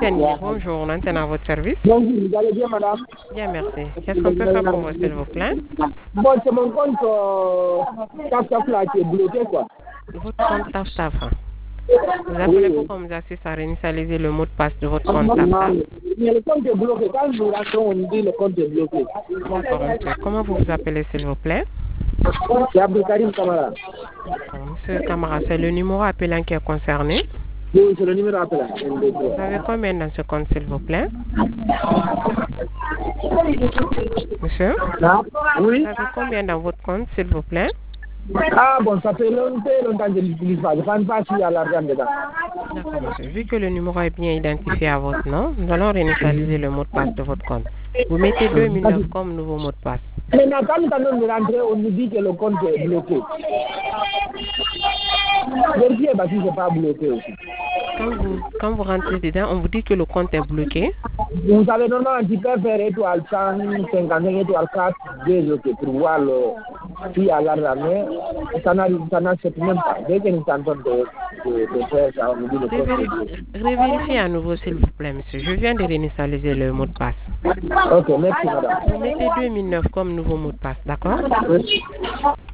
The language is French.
bonjour, on antenne à votre service. Bonjour, vous allez bien, madame? Bien, merci. Qu'est-ce qu'on peut faire pour vous, s'il vous plaît? Bon, c'est mon compte TAF là qui est bloqué, quoi. Votre compte TAF. Vous appelez pour qu'on vous assiste à réinitialiser le mot de passe de votre compte TAF. Mais le compte est bloqué. Quand nous rentrons, on dit le compte est bloqué. D'accord, monsieur. Comment vous vous appelez, s'il vous plaît? C'est Abdelkarim Kamara. D'accord, monsieur Camara, c'est le numéro appelant qui est concerné. Oui, c'est le numéro appelant. Vous avez combien dans ce compte, s'il vous plaît? Monsieur? Oui. Vous avez combien dans votre compte, s'il vous plaît? Ah bon, ça fait longtemps que je ne l'utilise pas. Je ne pense pas s'il y a l'argent dedans. D'accord, monsieur. Vu que le numéro est bien identifié à votre nom, nous allons réinitialiser le mot de passe de votre compte. Vous mettez 2009 comme nouveau mot de passe. Maintenant, quand nous allons nous rentrer, on nous dit que le compte est bloqué. Vérifiez parce que ce n'est pas bloqué aussi. Quand vous rentrez dedans, on vous dit que le compte est bloqué. Vous savez, normalement, tu peux faire étoile 155, étoile 4, débloqué pour voir s'il y a l'argent. Mais ça n'accepte même pas. Dès que nous tentons de faire ça, on nous dit le compte est bloqué. Revérifiez à nouveau, s'il vous plaît, monsieur. Je viens de réinitialiser le mot de passe. Ok, merci, madame. Vous mettez 2009 comme nouveau mot de passe, d'accord? Oui.